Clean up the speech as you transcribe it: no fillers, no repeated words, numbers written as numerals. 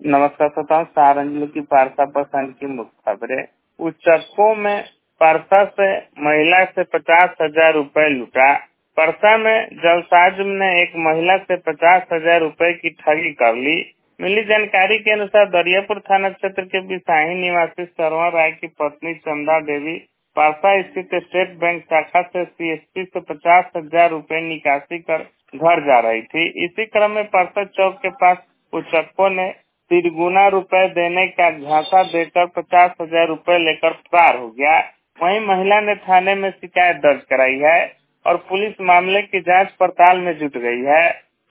नमस्कार श्रोताओं, सहारनपुर की पारसा प्रखंड की मुख्य खबरें। उच्चकों में परसा से महिला से 50,000 रुपए लूटा। परसा में जलसाज ने एक महिला से 50,000 रुपए की ठगी कर ली। मिली जानकारी के अनुसार दरियापुर थाना क्षेत्र के बिसाही निवासी सरवण राय की पत्नी चंदा देवी परसा स्थित स्टेट बैंक शाखा से सीएसपी से 50,000 रुपए निकासी कर घर जा रही थी। इसी क्रम में परसा चौक के पास उच्चकों ने तिरगुना रुपए देने का झांसा देकर 50,000 रुपए लेकर फरार हो गया। वहीं महिला ने थाने में शिकायत दर्ज कराई है और पुलिस मामले की जांच पड़ताल में जुट गई है।